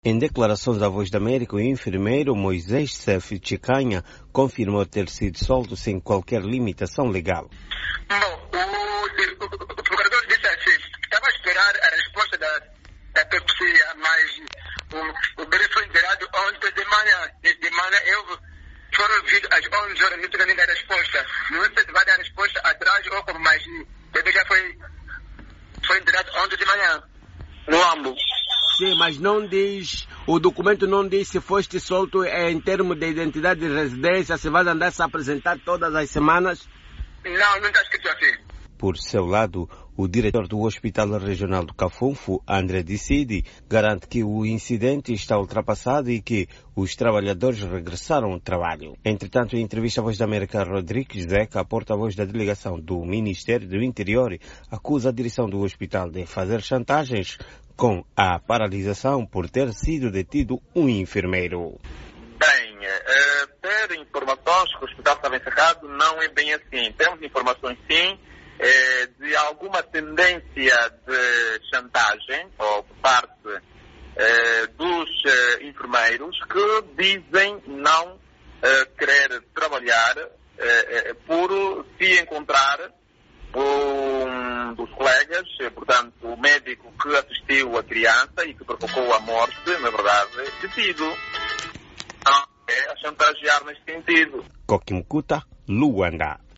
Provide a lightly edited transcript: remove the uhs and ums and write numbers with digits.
Em declarações à Voz da América, o enfermeiro Moisés Sef Chicanha confirmou ter sido solto sem qualquer limitação legal. Bom, o procurador disse assim, estava a esperar a resposta da PEPSI, mas o briefing foi enviado ontem de manhã. De manhã foram ouvidos às 11 horas, não tinha nem a resposta. Não sei se vai dar a resposta atrás ou como, mas ele já foi enviado ontem de manhã, no AMBO. Sim, mas não diz, o documento não diz se foste solto em termos de identidade de residência, se vai andar se apresentar todas as semanas? Não está escrito assim. Por seu lado, o diretor do Hospital Regional do Cafunfo, André Dicidi, garante que o incidente está ultrapassado e que os trabalhadores regressaram ao trabalho. Entretanto, em entrevista à Voz da América, Rodrigues Zeca, porta-voz da delegação do Ministério do Interior, acusa a direção do hospital de fazer chantagens com a paralisação por ter sido detido um enfermeiro. Bem, ter informações que o hospital estava encerrado não é bem assim. Temos informações, sim, de alguma tendência de chantagem ou por parte dos enfermeiros que dizem não querer trabalhar por se encontrar um dos colegas, portanto, o médico que assistiu a criança e que provocou a morte, na verdade, decidido a chantagear nesse sentido. Coquimcuta, Luanda.